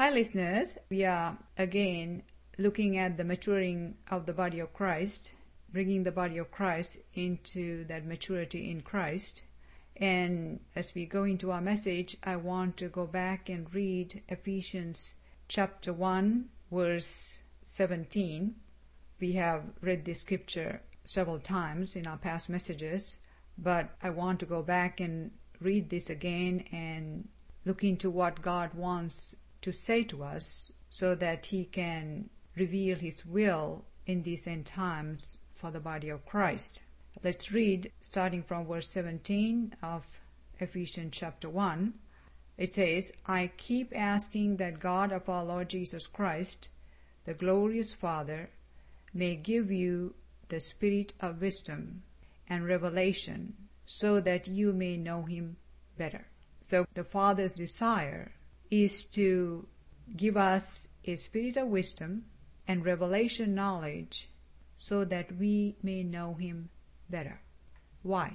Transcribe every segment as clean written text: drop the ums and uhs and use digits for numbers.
Hi listeners, we are again looking at the maturing of the body of Christ, bringing the body of Christ into that maturity in Christ. And as we go into our message, I want to go back and read Ephesians chapter 1, verse 17. We have read this scripture several times in our past messages, but I want to go back and read this again and look into what God wants to say to us so that He can reveal His will in these end times for the body of Christ. Let's read starting from verse 17 of Ephesians chapter 1. It says, I keep asking that God of our Lord Jesus Christ, the glorious Father, may give you the spirit of wisdom and revelation so that you may know Him better. So the Father's desire is to give us a spirit of wisdom and revelation knowledge so that we may know Him better. Why?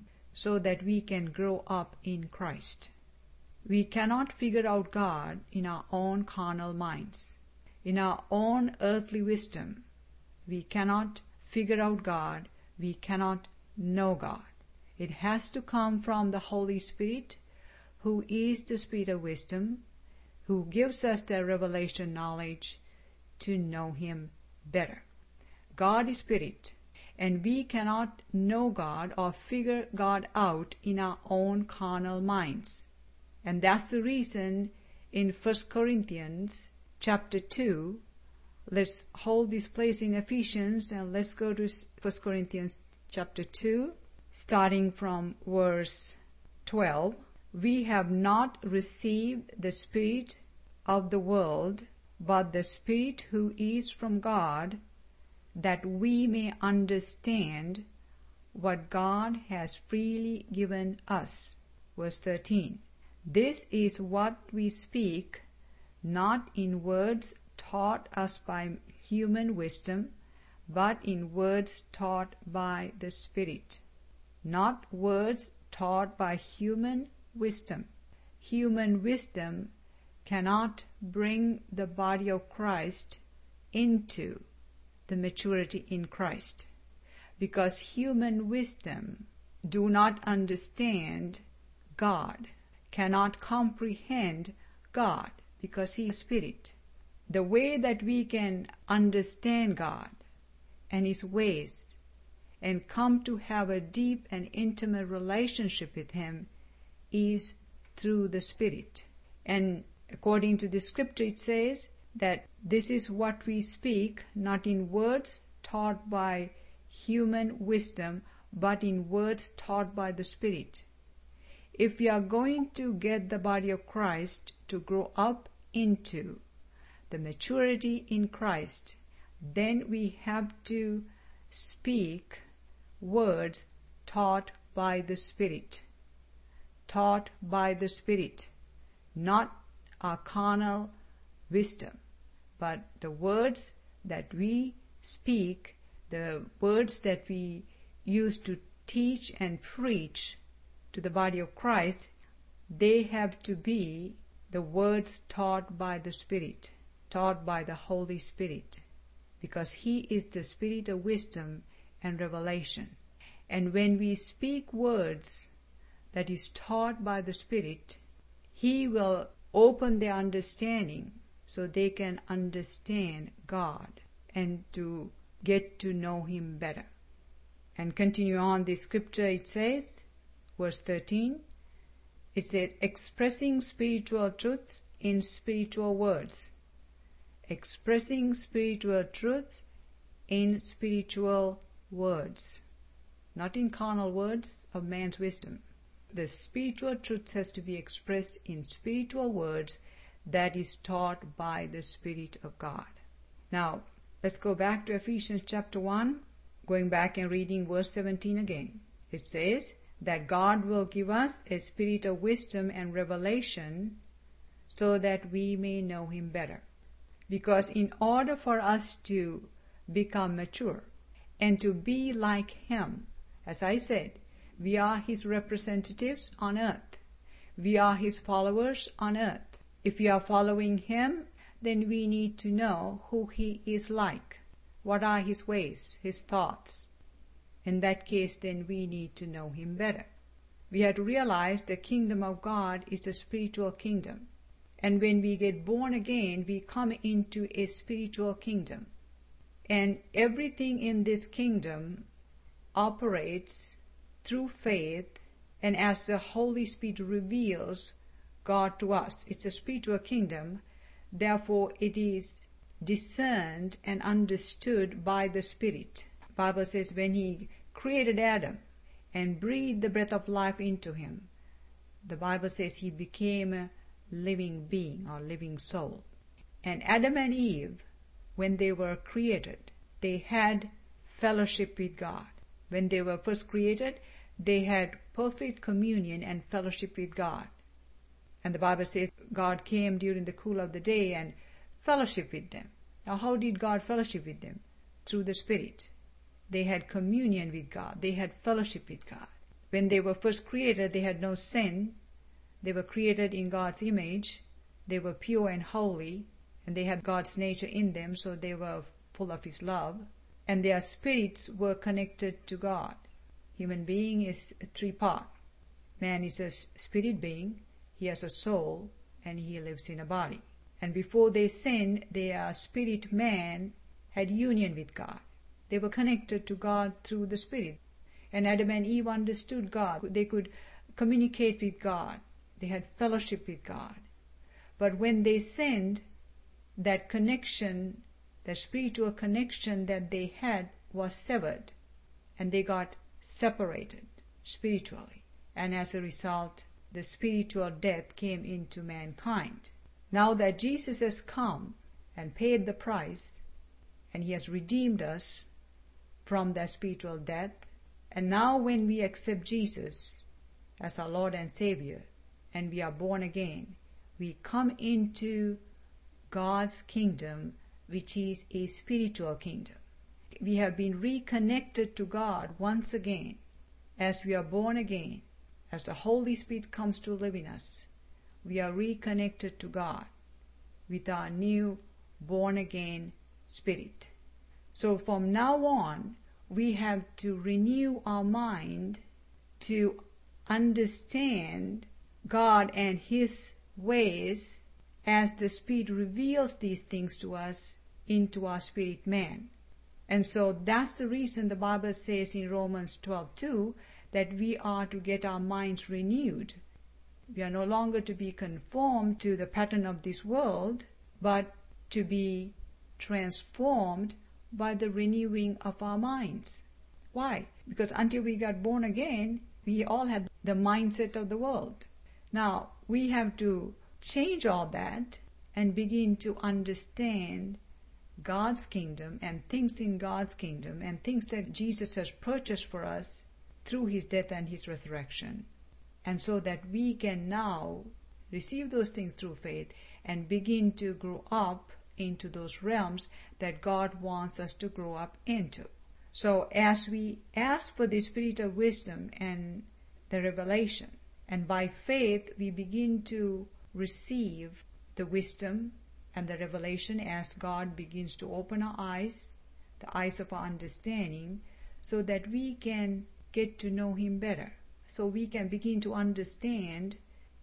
So that we can grow up in Christ. We cannot figure out God in our own carnal minds, in our own earthly wisdom. We cannot figure out God. We cannot know God. It has to come from the Holy Spirit, who is the Spirit of wisdom, who gives us the revelation knowledge to know Him better. God is Spirit, and we cannot know God or figure God out in our own carnal minds. And that's the reason in 1 Corinthians chapter 2, let's hold this place in Ephesians and let's go to 1 Corinthians chapter 2, starting from verse 12. We have not received the spirit of the world, but the Spirit who is from God, that we may understand what God has freely given us. Verse 13. This is what we speak, not in words taught us by human wisdom, but in words taught by the Spirit. Not words taught by human wisdom. Human wisdom cannot bring the body of Christ into the maturity in Christ, because human wisdom do not understand God, cannot comprehend God, because He is Spirit. The way that we can understand God and His ways and come to have a deep and intimate relationship with Him is through the Spirit. And according to the scripture, it says that this is what we speak, not in words taught by human wisdom, but in words taught by the Spirit. If we are going to get the body of Christ to grow up into the maturity in Christ, then we have to speak words taught by the Spirit. Taught by the Spirit, not our carnal wisdom, but the words that we speak, the words that we use to teach and preach to the body of Christ, they have to be the words taught by the Spirit, taught by the Holy Spirit, because He is the Spirit of wisdom and revelation. And when we speak words that is taught by the Spirit, He will open their understanding so they can understand God and to get to know Him better. And continue on this scripture, it says, verse 13, it says, expressing spiritual truths in spiritual words. Expressing spiritual truths in spiritual words. Not in carnal words of man's wisdom. The spiritual truth has to be expressed in spiritual words that is taught by the Spirit of God. Now, let's go back to Ephesians chapter 1, going back and reading verse 17 again. It says that God will give us a spirit of wisdom and revelation so that we may know Him better. Because in order for us to become mature and to be like Him, as I said, we are His representatives on earth. We are His followers on earth. If we are following Him, then we need to know who He is like. What are His ways, His thoughts? In that case, then we need to know Him better. We have to realize the kingdom of God is a spiritual kingdom. And when we get born again, we come into a spiritual kingdom. And everything in this kingdom operates through faith, and as the Holy Spirit reveals God to us. It's a spiritual kingdom, therefore it is discerned and understood by the Spirit. The Bible says when He created Adam and breathed the breath of life into him, the Bible says he became a living being or living soul. And Adam and Eve, when they were created, they had fellowship with God. When they were first created, they had perfect communion and fellowship with God. And the Bible says God came during the cool of the day and fellowship with them. Now, how did God fellowship with them? Through the Spirit. They had communion with God. They had fellowship with God. When they were first created, they had no sin. They were created in God's image. They were pure and holy, and they had God's nature in them, so they were full of His love. And their spirits were connected to God. Human being is three-part. Man is a spirit being, he has a soul, and he lives in a body. And before they sinned, their spirit man had union with God. They were connected to God through the Spirit. And Adam and Eve understood God. They could communicate with God. They had fellowship with God. But when they sinned, that connection, the spiritual connection that they had was severed. And they got separated spiritually. And as a result, the spiritual death came into mankind. Now that Jesus has come and paid the price, and He has redeemed us from that spiritual death, and now when we accept Jesus as our Lord and Savior, and we are born again, we come into God's kingdom, which is a spiritual kingdom. We have been reconnected to God once again. As we are born again, as the Holy Spirit comes to live in us, we are reconnected to God with our new born-again spirit. So from now on, we have to renew our mind to understand God and His ways as the Spirit reveals these things to us into our spirit man. And so that's the reason the Bible says in Romans 12:2 that we are to get our minds renewed. We are no longer to be conformed to the pattern of this world, but to be transformed by the renewing of our minds. Why? Because until we got born again, we all had the mindset of the world. Now, we have to change all that and begin to understand God's kingdom and things in God's kingdom and things that Jesus has purchased for us through His death and His resurrection. And so that we can now receive those things through faith and begin to grow up into those realms that God wants us to grow up into. So as we ask for the spirit of wisdom and the revelation, and by faith we begin to receive the wisdom and the revelation as God begins to open our eyes, the eyes of our understanding, so that we can get to know Him better. So we can begin to understand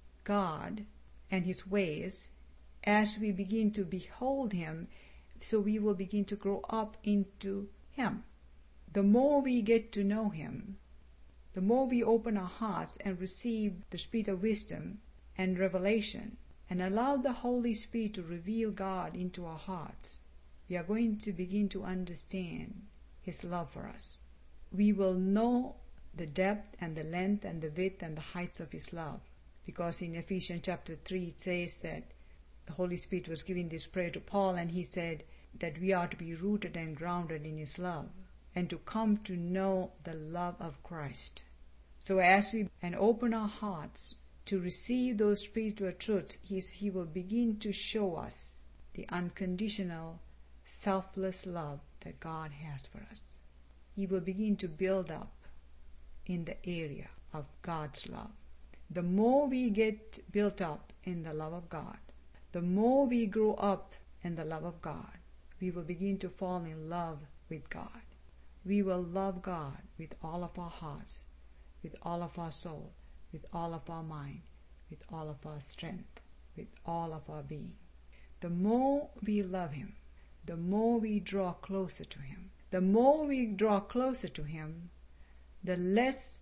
God and His ways as we begin to behold Him, so we will begin to grow up into Him. The more we get to know Him, the more we open our hearts and receive the spirit of wisdom and revelation and allow the Holy Spirit to reveal God into our hearts, we are going to begin to understand His love for us. We will know the depth and the length and the width and the heights of His love, because in Ephesians chapter 3 it says that the Holy Spirit was giving this prayer to Paul, and he said that we are to be rooted and grounded in His love and to come to know the love of Christ. So as we open our hearts to receive those spiritual truths, He will begin to show us the unconditional, selfless love that God has for us. He will begin to build up in the area of God's love. The more we get built up in the love of God, The more we grow up in the love of God, we will begin to fall in love with God. We will love God with all of our hearts, with all of our soul, with all of our mind, with all of our strength, with all of our being. The more we love Him, the more we draw closer to Him. The more we draw closer to Him, the less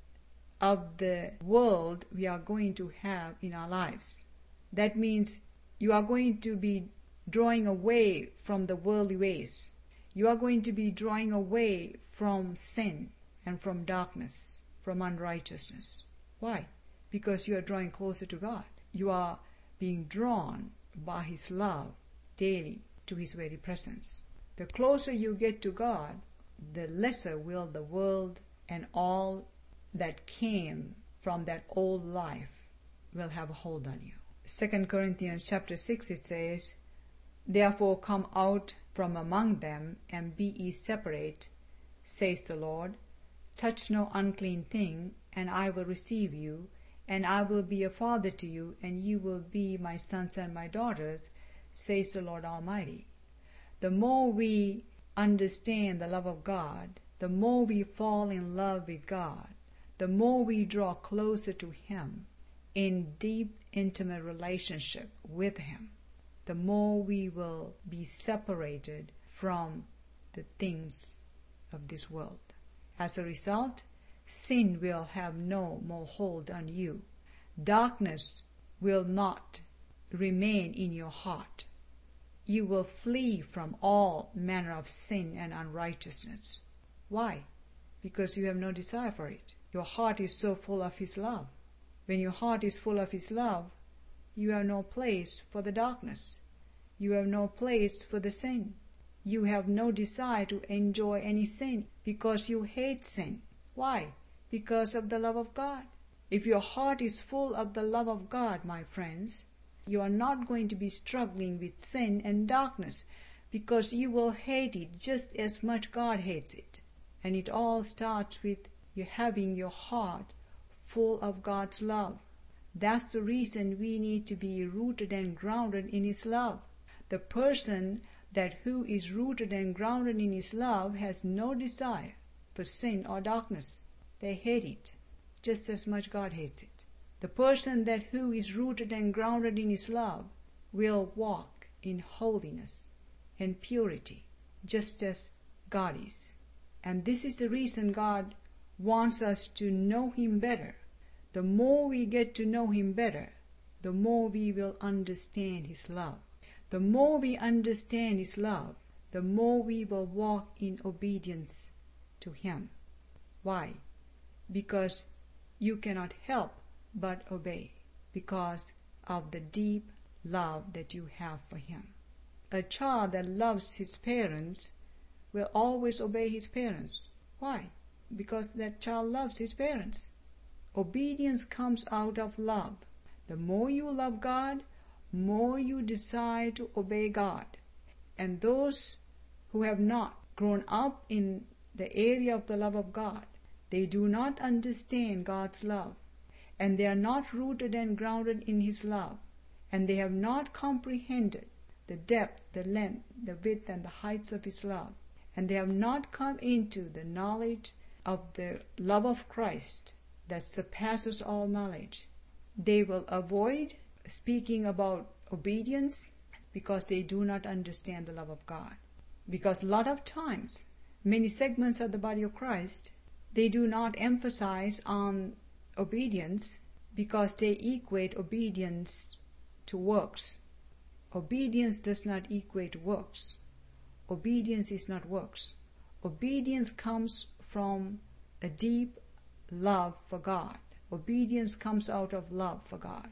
of the world we are going to have in our lives. That means you are going to be drawing away from the worldly ways. You are going to be drawing away from sin and from darkness, from unrighteousness. Why? Because you are drawing closer to God. You are being drawn by His love daily to His very presence. The closer you get to God, the lesser will the world and all that came from that old life will have a hold on you. 2 Corinthians chapter 6, it says, "Therefore come out from among them, and be ye separate, says the Lord. Touch no unclean thing, and I will receive you, and I will be a father to you, and you will be my sons and my daughters, says the Lord Almighty." The more we understand the love of God, the more we fall in love with God, the more we draw closer to Him in deep, intimate relationship with Him, the more we will be separated from the things of this world. As a result, sin will have no more hold on you. Darkness will not remain in your heart. You will flee from all manner of sin and unrighteousness. Why? Because you have no desire for it. Your heart is so full of His love. When your heart is full of His love, you have no place for the darkness. You have no place for the sin. You have no desire to enjoy any sin because you hate sin. Why? Because of the love of God. If your heart is full of the love of God, my friends, you are not going to be struggling with sin and darkness because you will hate it just as much God hates it. And it all starts with you having your heart full of God's love. That's the reason we need to be rooted and grounded in His love. The person who is rooted and grounded in His love has no desire for sin or darkness. They hate it just as much God hates it. The person who is rooted and grounded in His love will walk in holiness and purity just as God is. And this is the reason God wants us to know Him better. The more we get to know Him better, the more we will understand His love. The more we understand His love, the more we will walk in obedience to Him. Why? Because you cannot help but obey because of the deep love that you have for Him. A child that loves his parents will always obey his parents. Why? Because that child loves his parents. Obedience comes out of love. The more you love God, more you desire to obey God. And those who have not grown up in the area of the love of God, they do not understand God's love. And they are not rooted and grounded in His love. And they have not comprehended the depth, the length, the width, and the heights of His love. And they have not come into the knowledge of the love of Christ that surpasses all knowledge. They will avoid speaking about obedience because they do not understand the love of God. Because a lot of times, many segments of the body of Christ, they do not emphasize on obedience because they equate obedience to works. Obedience does not equate to works. Obedience is not works. Obedience comes from a deep love for God. Obedience comes out of love for God.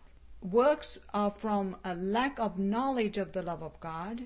Works are from a lack of knowledge of the love of God,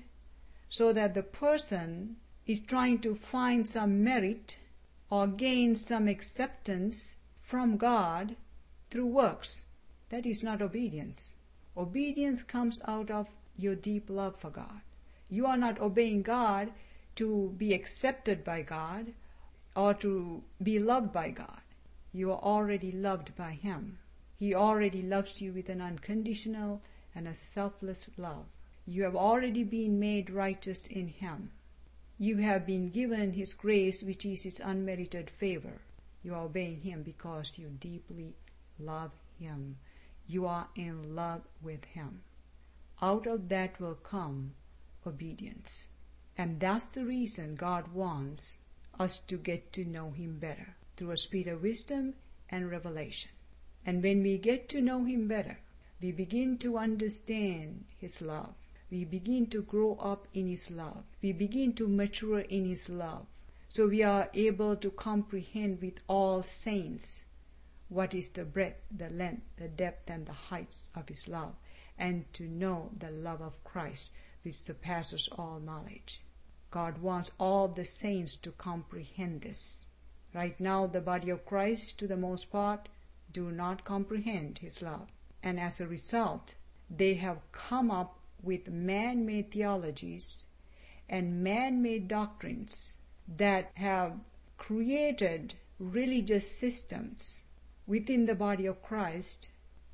so that the person is trying to find some merit or gain some acceptance from God through works. That is not obedience. Obedience comes out of your deep love for God. You are not obeying God to be accepted by God or to be loved by God. You are already loved by Him. He already loves you with an unconditional and a selfless love. You have already been made righteous in Him. You have been given His grace, which is His unmerited favor. You are obeying Him because you deeply love Him. You are in love with Him. Out of that will come obedience. And that's the reason God wants us to get to know Him better, through a spirit of wisdom and revelation. And when we get to know Him better, we begin to understand His love. We begin to grow up in His love. We begin to mature in His love. So we are able to comprehend with all saints what is the breadth, the length, the depth, and the heights of His love, and to know the love of Christ, which surpasses all knowledge. God wants all the saints to comprehend this. Right now, the body of Christ, to the most part, do not comprehend His love. And as a result, they have come up with man-made theologies and man-made doctrines that have created religious systems within the body of Christ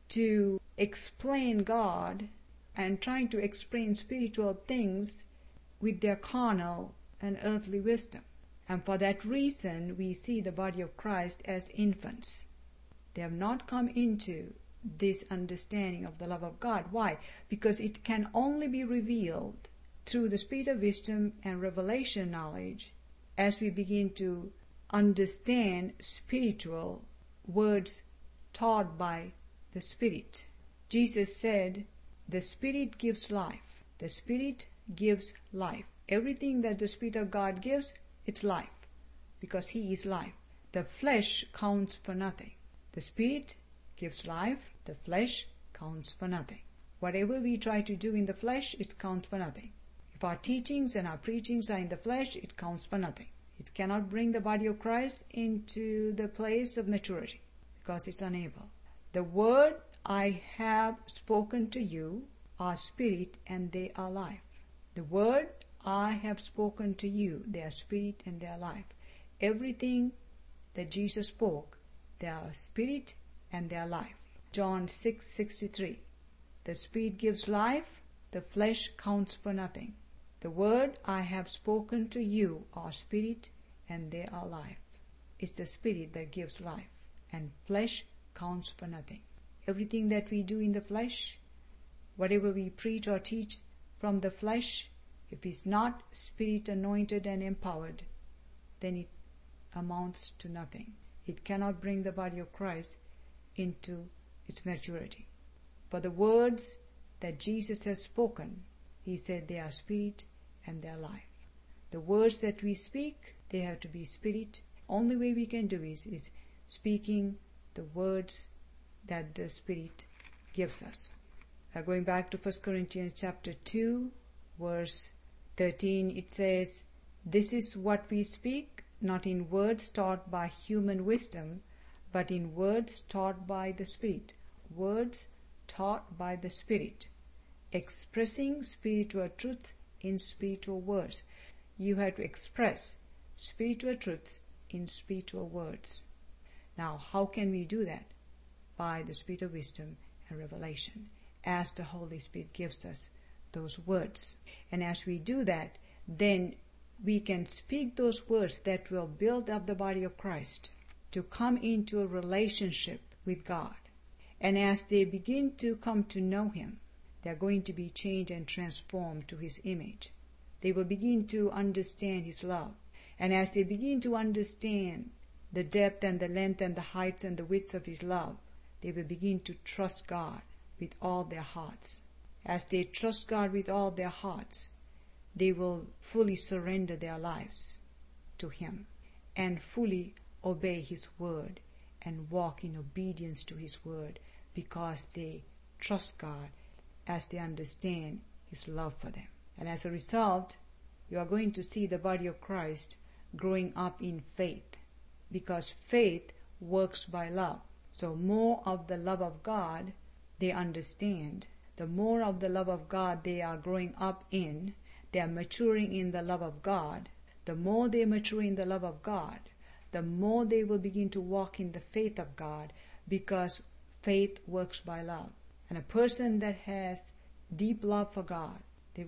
to explain God and trying to explain spiritual things with their carnal and earthly wisdom. And for that reason, we see the body of Christ as infants. They have not come into this understanding of the love of God. Why? Because it can only be revealed through the spirit of wisdom and revelation knowledge as we begin to understand spiritual words taught by the Spirit. Jesus said, the Spirit gives life. The Spirit gives life. Everything that the Spirit of God gives, it's life, because He is life. The flesh counts for nothing. The Spirit gives life. The flesh counts for nothing. Whatever we try to do in the flesh, it counts for nothing. If our teachings and our preachings are in the flesh, it counts for nothing. It cannot bring the body of Christ into the place of maturity, because it's unable. The word I have spoken to you are spirit and they are life. The word I have spoken to you, they are spirit and they are life. Everything that Jesus spoke, they are spirit and they are life. John 6:63. The Spirit gives life, the flesh counts for nothing. The word I have spoken to you are spirit and they are life. It's the Spirit that gives life, and flesh counts for nothing. Everything that we do in the flesh, whatever we preach or teach from the flesh, if it's not Spirit anointed and empowered, then it amounts to nothing. It cannot bring the body of Christ into its maturity. For the words that Jesus has spoken, He said they are spirit and they are life. The words that we speak, they have to be spirit. Only way we can do is speaking the words that the Spirit gives us. Going back to 1 Corinthians chapter 2, verse 13, it says, this is what we speak, not in words taught by human wisdom, but in words taught by the Spirit. Words taught by the Spirit, expressing spiritual truths in spiritual words. You have to express spiritual truths in spiritual words. Now, how can we do that? By the spirit of wisdom and revelation, as the Holy Spirit gives us those words. And as we do that, then we can speak those words that will build up the body of Christ to come into a relationship with God. And as they begin to come to know Him, they are going to be changed and transformed to His image. They will begin to understand His love. And as they begin to understand the depth and the length and the height and the width of His love, they will begin to trust God with all their hearts. As they trust God with all their hearts, they will fully surrender their lives to Him and fully obey His word and walk in obedience to His word, because they trust God as they understand His love for them. And as a result, you are going to see the body of Christ growing up in faith, because faith works by love. So more of the love of God they understand, the more of the love of God they are growing up in, they are maturing in the love of God. The more they mature in the love of God, the more they will begin to walk in the faith of God, because faith works by love. And a person that has deep love for God, you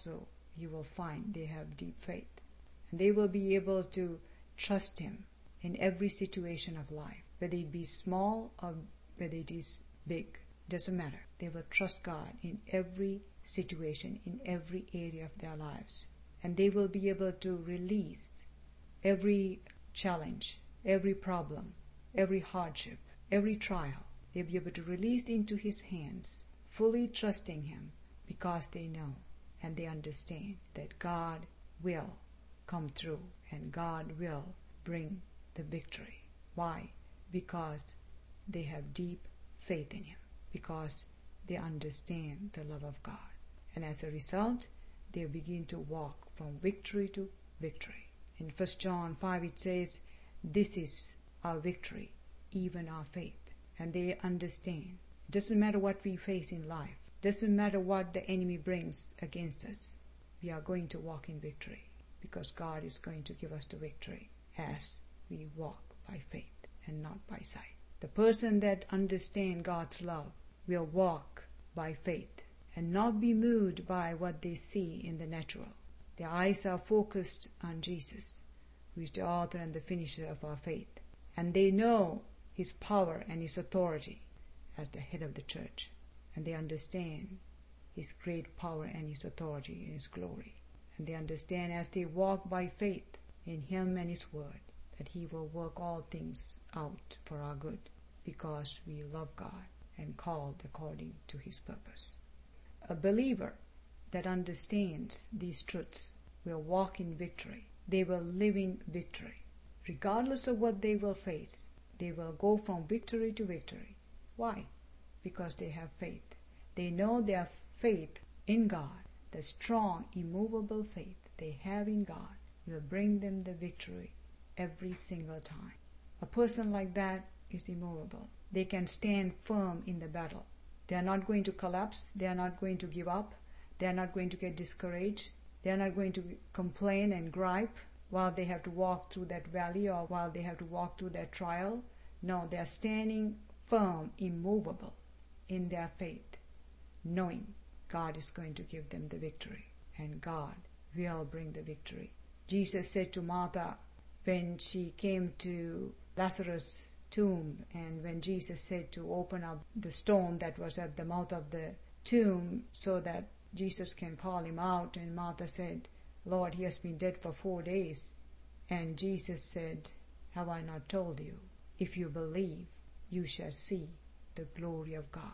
will find they have deep faith. And they will be able to trust Him in every situation of life, whether it be small or whether it is big. Doesn't matter. They will trust God in every situation, in every area of their lives. And they will be able to release every challenge, every problem, every hardship, every trial. They'll be able to release into His hands, fully trusting Him, because they know and they understand that God will come through and God will bring the victory. Why? Because they have deep faith in Him, because they understand the love of God. And as a result, they begin to walk from victory to victory. In 1 John 5 it says, this is our victory, even our faith. And they understand. It doesn't matter what we face in life. It doesn't matter what the enemy brings against us. We are going to walk in victory, because God is going to give us the victory as we walk by faith and not by sight. The person that understands God's love will walk by faith and not be moved by what they see in the natural. Their eyes are focused on Jesus, who is the author and the finisher of our faith. And they know His power and His authority as the head of the church. And they understand His great power and His authority and His glory. And they understand as they walk by faith in Him and His word, that He will work all things out for our good, because we love God and called according to His purpose. A believer that understands these truths will walk in victory. They will live in victory. Regardless of what they will face, they will go from victory to victory. Why? Because they have faith. They know their faith in God, the strong, immovable faith they have in God, will bring them the victory every single time. A person like that is immovable. They can stand firm in the battle. They are not going to collapse. They are not going to give up. They are not going to get discouraged. They are not going to complain and gripe while they have to walk through that valley or while they have to walk through that trial. No, they are standing firm, immovable in their faith, knowing God is going to give them the victory, and God will bring the victory. Jesus said to Martha when she came to Lazarus' tomb, and when Jesus said to open up the stone that was at the mouth of the tomb so that Jesus can call him out, and Martha said, Lord, he has been dead for 4 days. And Jesus said, have I not told you? If you believe, you shall see the glory of God.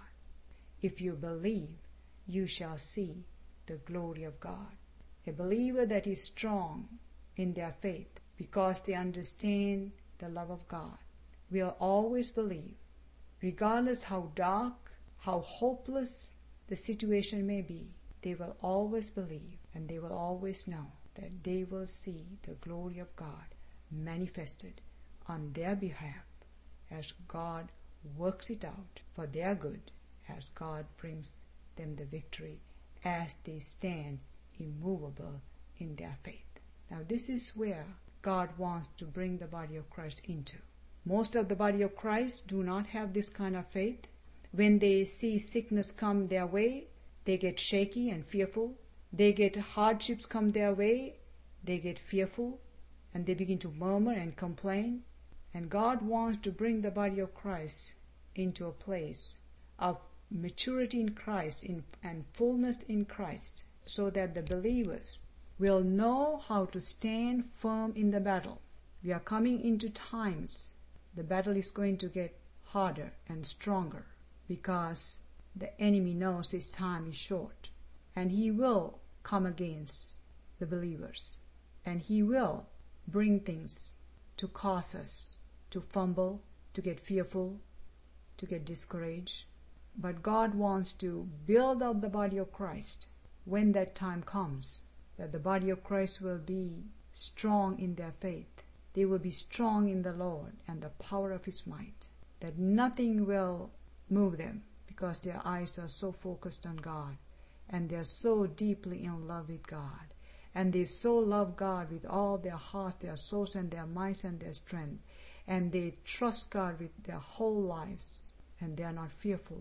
If you believe, you shall see the glory of God. A believer that is strong in their faith because they understand the love of God will always believe, regardless how dark, how hopeless the situation may be. They will always believe, and they will always know that they will see the glory of God manifested on their behalf as God works it out for their good, as God brings them the victory as they stand immovable in their faith. Now this is where God wants to bring the body of Christ into. Most of the body of Christ do not have this kind of faith. When they see sickness come their way, they get shaky and fearful. They get hardships come their way, they get fearful, and they begin to murmur and complain. And God wants to bring the body of Christ into a place of maturity in Christ and fullness in Christ, so that the believers will know how to stand firm in the battle. We are coming into times the battle is going to get harder and stronger, because the enemy knows his time is short, and he will come against the believers, and he will bring things to cause us to fumble, to get fearful, to get discouraged. But God wants to build up the body of Christ when that time comes, that the body of Christ will be strong in their faith. They will be strong in the Lord and the power of His might, that nothing will move them, because their eyes are so focused on God, and they are so deeply in love with God, and they so love God with all their heart, their souls, and their minds, and their strength, and they trust God with their whole lives, and they are not fearful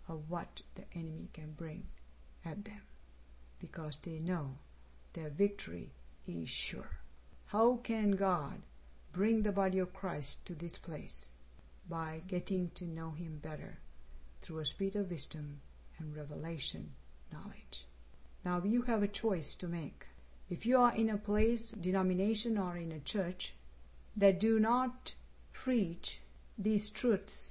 of what the enemy can bring at them, because they know their victory is sure. How can God bring the body of Christ to this place? By getting to know Him better through a spirit of wisdom and revelation knowledge. Now you have a choice to make. If you are in a place, denomination, or in a church that do not preach these truths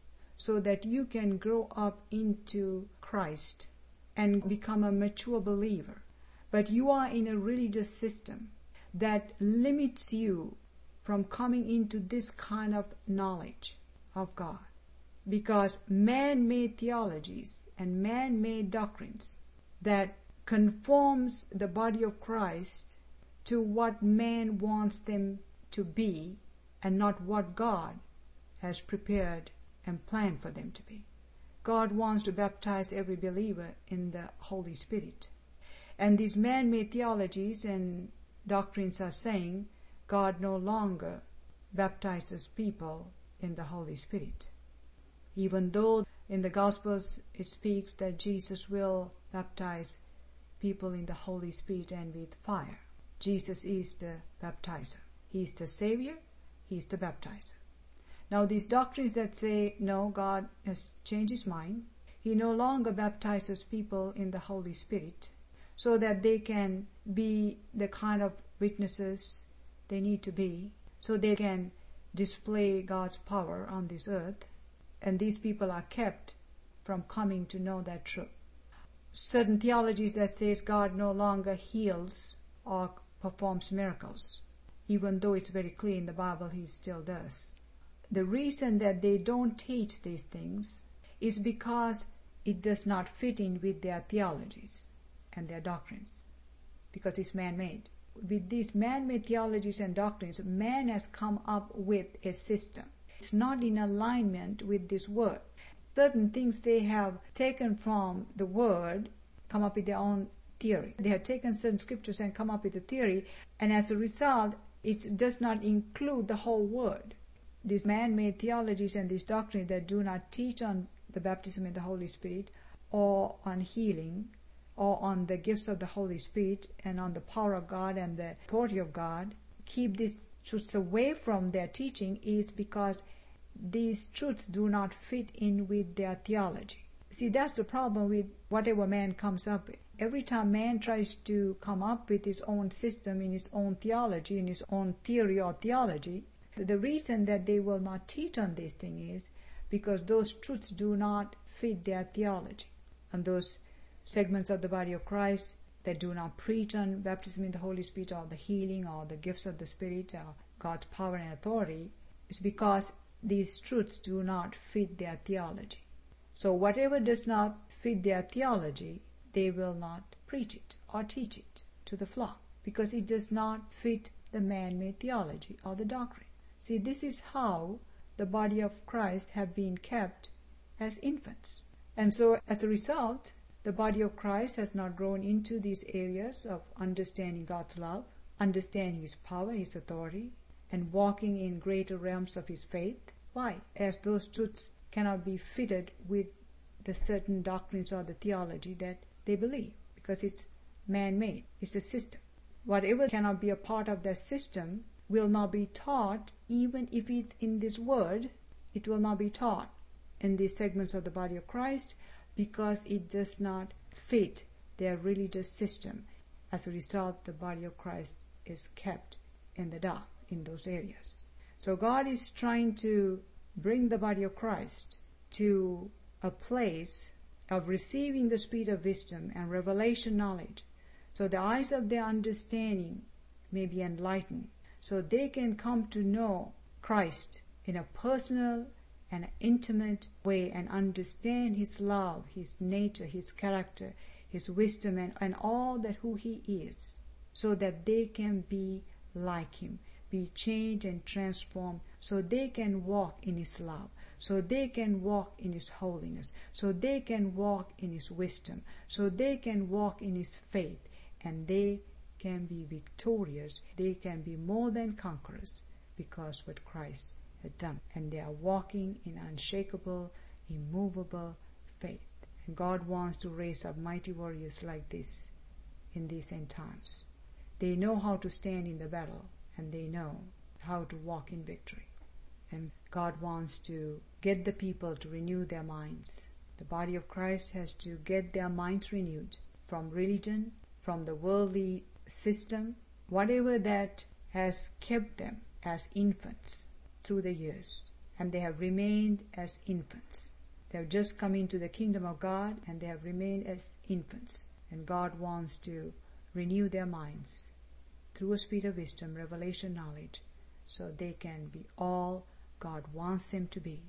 so that you can grow up into Christ and become a mature believer, but you are in a religious system that limits you from coming into this kind of knowledge of God, because man-made theologies and man-made doctrines that conforms the body of Christ to what man wants them to be and not what God has prepared and planned for them to be. God wants to baptize every believer in the Holy Spirit. And these man-made theologies and doctrines are saying God no longer baptizes people in the Holy Spirit. Even though in the Gospels it speaks that Jesus will baptize people in the Holy Spirit and with fire. Jesus is the baptizer. He is the Savior. He is the baptizer. Now these doctrines that say, no, God has changed His mind. He no longer baptizes people in the Holy Spirit so that they can be the kind of witnesses they need to be, so they can display God's power on this earth, and these people are kept from coming to know that truth. Certain theologies that says God no longer heals or performs miracles, even though it's very clear in the Bible He still does. The reason that they don't teach these things is because it does not fit in with their theologies and their doctrines, because it's man-made. With these man-made theologies and doctrines, man has come up with a system. It's not in alignment with this word. Certain things they have taken from the word, come up with their own theory. They have taken certain scriptures and come up with a theory, and as a result, it does not include the whole word. These man-made theologies and these doctrines that do not teach on the baptism in the Holy Spirit, or on healing, or on the gifts of the Holy Spirit, and on the power of God and the authority of God, keep these truths away from their teaching, is because these truths do not fit in with their theology. See, that's the problem with whatever man comes up with. Every time man tries to come up with his own system, in his own theology, in his own theory or theology, the reason that they will not teach on this thing is because those truths do not fit their theology. And those segments of the body of Christ that do not preach on baptism in the Holy Spirit or the healing or the gifts of the Spirit or God's power and authority, is because these truths do not fit their theology. So whatever does not fit their theology, they will not preach it or teach it to the flock, because it does not fit the man-made theology or the doctrine. See, this is how the body of Christ have been kept as infants. And so as a result, the body of Christ has not grown into these areas of understanding God's love, understanding His power, His authority, and walking in greater realms of His faith. Why? As those truths cannot be fitted with the certain doctrines or the theology that they believe, because it's man-made. It's a system. Whatever cannot be a part of that system will not be taught, even if it's in this word. It will not be taught in these segments of the body of Christ, because it does not fit their religious system. As a result, the body of Christ is kept in the dark in those areas. So God is trying to bring the body of Christ to a place of receiving the spirit of wisdom and revelation knowledge, so the eyes of their understanding may be enlightened, so they can come to know Christ in a personal and intimate way and understand His love, His nature, His character, His wisdom, and all that who He is, so that they can be like Him, be changed and transformed, so they can walk in His love, so they can walk in His holiness, so they can walk in His wisdom, so they can walk in His faith, and they can be victorious. They can be more than conquerors, because what Christ had done. And they are walking in unshakable, immovable faith. And God wants to raise up mighty warriors like this in these end times. They know how to stand in the battle, and they know how to walk in victory. And God wants to get the people to renew their minds. The body of Christ has to get their minds renewed from religion, from the worldly system, whatever that has kept them as infants through the years. And they have remained as infants. They have just come into the kingdom of God, and they have remained as infants. And God wants to renew their minds through a spirit of wisdom, revelation, knowledge, so they can be all God wants them to be.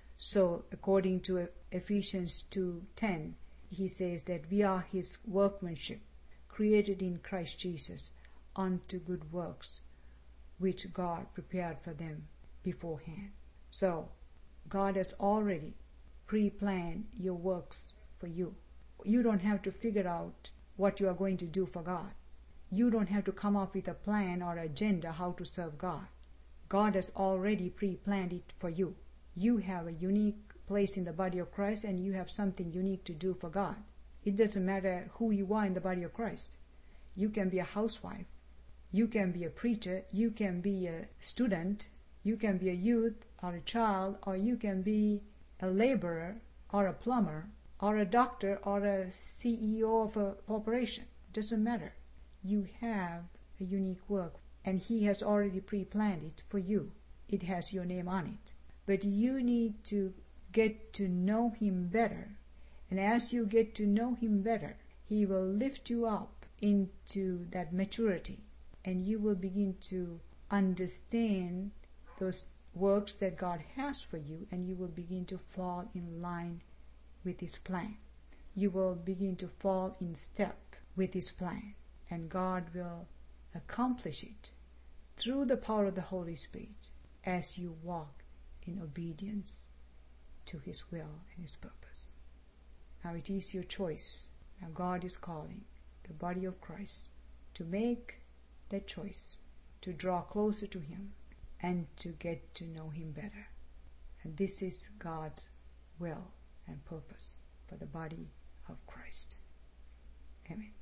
So according to Ephesians 2:10, he says that we are his workmanship, created in Christ Jesus unto good works, which God prepared for them beforehand. So God has already pre-planned your works for you. You don't have to figure out what you are going to do for God. You don't have to come up with a plan or agenda how to serve God. God has already pre-planned it for you. You have a unique place in the body of Christ, and you have something unique to do for God. It doesn't matter who you are in the body of Christ. You can be a housewife. You can be a preacher. You can be a student. You can be a youth or a child, or you can be a laborer or a plumber or a doctor or a CEO of a corporation. It doesn't matter. You have a unique work, and he has already pre-planned it for you. It has your name on it. But you need to get to know him better. And as you get to know him better, he will lift you up into that maturity, and you will begin to understand those works that God has for you, and you will begin to fall in line with his plan. You will begin to fall in step with his plan, and God will accomplish it through the power of the Holy Spirit as you walk in obedience to his will and his purpose. Now it is your choice. Now God is calling the body of Christ to make that choice, to draw closer to him and to get to know him better. And this is God's will and purpose for the body of Christ. Amen.